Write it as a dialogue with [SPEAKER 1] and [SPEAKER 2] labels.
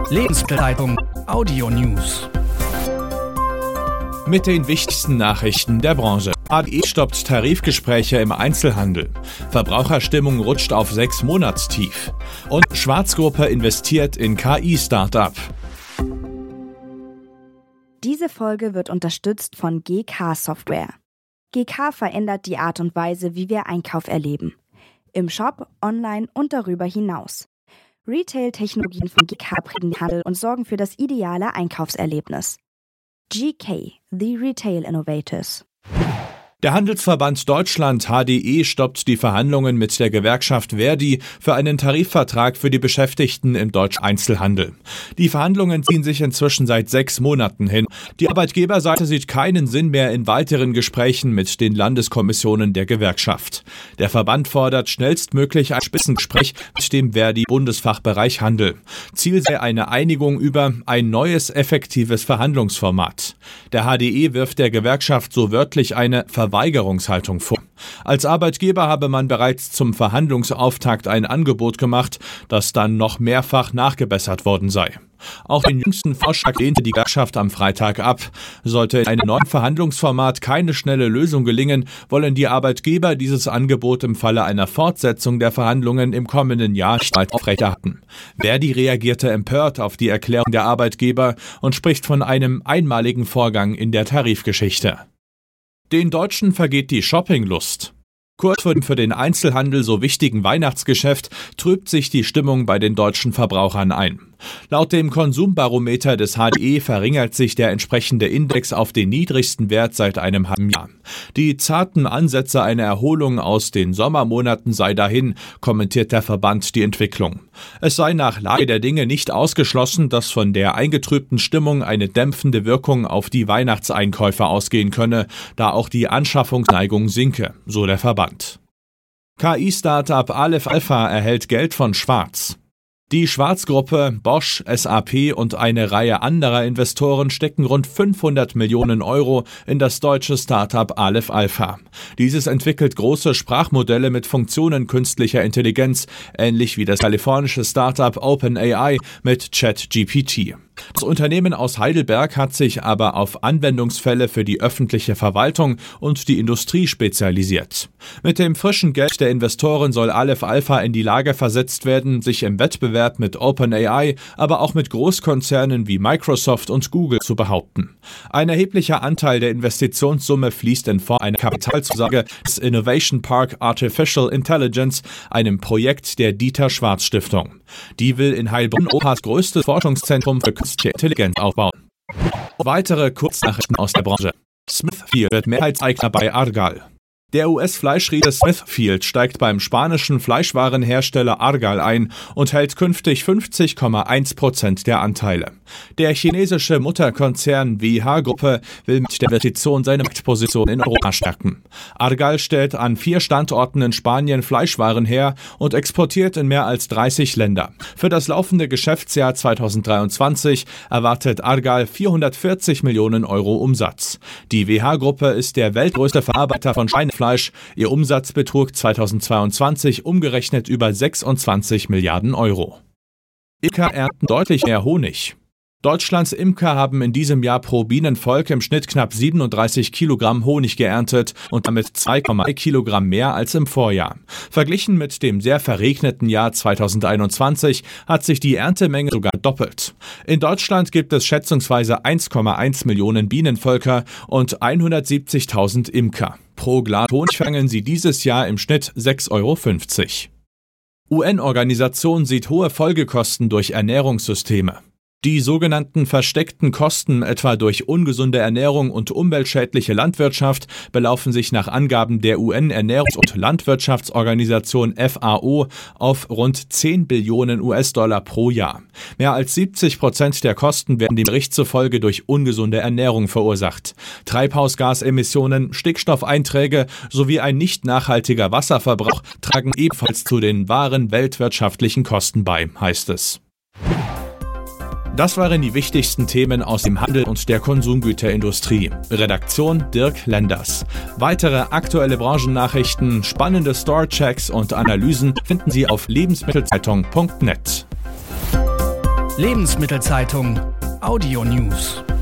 [SPEAKER 1] Lebensmittelzeitung Audio News.
[SPEAKER 2] Mit den wichtigsten Nachrichten der Branche. HDE stoppt Tarifgespräche im Einzelhandel. Verbraucherstimmung rutscht auf 6-Monatstief. Und Schwarz-Gruppe investiert in KI-Startup.
[SPEAKER 3] Diese Folge wird unterstützt von GK Software. GK verändert die Art und Weise, wie wir Einkauf erleben. Im Shop, online und darüber hinaus. Retail-Technologien von GK prägen den Handel und sorgen für das ideale Einkaufserlebnis. GK, The Retail Innovators.
[SPEAKER 2] Der Handelsverband Deutschland HDE stoppt die Verhandlungen mit der Gewerkschaft ver.di für einen Tarifvertrag für die Beschäftigten im deutschen Einzelhandel. Die Verhandlungen ziehen sich inzwischen seit 6 Monaten hin. Die Arbeitgeberseite sieht keinen Sinn mehr in weiteren Gesprächen mit den Landeskommissionen der Gewerkschaft. Der Verband fordert schnellstmöglich ein Spitzengespräch mit dem ver.di-Bundesfachbereich Handel. Ziel sei eine Einigung über ein neues, effektives Verhandlungsformat. Der HDE wirft der Gewerkschaft so wörtlich eine Verweigerungshaltung vor. Als Arbeitgeber habe man bereits zum Verhandlungsauftakt ein Angebot gemacht, das dann noch mehrfach nachgebessert worden sei. Auch den jüngsten Vorschlag lehnte die Gewerkschaft am Freitag ab. Sollte in einem neuen Verhandlungsformat keine schnelle Lösung gelingen, wollen die Arbeitgeber dieses Angebot im Falle einer Fortsetzung der Verhandlungen im kommenden Jahr weiter aufrechterhalten. ver.di reagierte empört auf die Erklärung der Arbeitgeber und spricht von einem einmaligen Vorgang in der Tarifgeschichte. Den Deutschen vergeht die Shoppinglust. Kurz vor dem für den Einzelhandel so wichtigen Weihnachtsgeschäft trübt sich die Stimmung bei den deutschen Verbrauchern ein. Laut dem Konsumbarometer des HDE verringert sich der entsprechende Index auf den niedrigsten Wert seit einem halben Jahr. Die zarten Ansätze einer Erholung aus den Sommermonaten sei dahin, kommentiert der Verband die Entwicklung. Es sei nach Lage der Dinge nicht ausgeschlossen, dass von der eingetrübten Stimmung eine dämpfende Wirkung auf die Weihnachtseinkäufe ausgehen könne, da auch die Anschaffungsneigung sinke, so der Verband. KI-Startup Aleph Alpha erhält Geld von Schwarz. Die Schwarz-Gruppe, Bosch, SAP und eine Reihe anderer Investoren stecken rund 500 Millionen Euro in das deutsche Startup Aleph Alpha. Dieses entwickelt große Sprachmodelle mit Funktionen künstlicher Intelligenz, ähnlich wie das kalifornische Startup OpenAI mit ChatGPT. Das Unternehmen aus Heidelberg hat sich aber auf Anwendungsfälle für die öffentliche Verwaltung und die Industrie spezialisiert. Mit dem frischen Geld der Investoren soll Aleph Alpha in die Lage versetzt werden, sich im Wettbewerb mit OpenAI, aber auch mit Großkonzernen wie Microsoft und Google zu behaupten. Ein erheblicher Anteil der Investitionssumme fließt in Form einer Kapitalzusage des Innovation Park Artificial Intelligence, einem Projekt der Dieter-Schwarz-Stiftung. Die will in Heilbronn Europas größtes Forschungszentrum für künstliche Intelligenz aufbauen. Weitere Kurznachrichten aus der Branche. Smithfield wird Mehrheitseigner bei Argal. Der US-Fleischriese Smithfield steigt beim spanischen Fleischwarenhersteller Argal ein und hält künftig 50,1% der Anteile. Der chinesische Mutterkonzern WH-Gruppe will mit der Investition seine Marktposition in Europa stärken. Argal stellt an 4 Standorten in Spanien Fleischwaren her und exportiert in mehr als 30 Länder. Für das laufende Geschäftsjahr 2023 erwartet Argal 440 Millionen Euro Umsatz. Die WH-Gruppe ist der weltgrößte Verarbeiter von Schweinefleisch. Ihr Umsatz betrug 2022 umgerechnet über 26 Milliarden Euro. Imker ernten deutlich mehr Honig. Deutschlands Imker haben in diesem Jahr pro Bienenvolk im Schnitt knapp 37 Kilogramm Honig geerntet und damit 2,1 Kilogramm mehr als im Vorjahr. Verglichen mit dem sehr verregneten Jahr 2021 hat sich die Erntemenge sogar doppelt. In Deutschland gibt es schätzungsweise 1,1 Millionen Bienenvölker und 170.000 Imker. Pro Glas Honig fangen sie dieses Jahr im Schnitt 6,50 €. UN-Organisation sieht hohe Folgekosten durch Ernährungssysteme. Die sogenannten versteckten Kosten, etwa durch ungesunde Ernährung und umweltschädliche Landwirtschaft, belaufen sich nach Angaben der UN-Ernährungs- und Landwirtschaftsorganisation FAO auf rund 10 Billionen US-Dollar pro Jahr. Mehr als 70% der Kosten werden dem Bericht zufolge durch ungesunde Ernährung verursacht. Treibhausgasemissionen, Stickstoffeinträge sowie ein nicht nachhaltiger Wasserverbrauch tragen ebenfalls zu den wahren weltwirtschaftlichen Kosten bei, heißt es. Das waren die wichtigsten Themen aus dem Handel und der Konsumgüterindustrie. Redaktion Dirk Lenders. Weitere aktuelle Branchennachrichten, spannende Store-Checks und Analysen finden Sie auf lebensmittelzeitung.net.
[SPEAKER 1] Lebensmittelzeitung Audio News.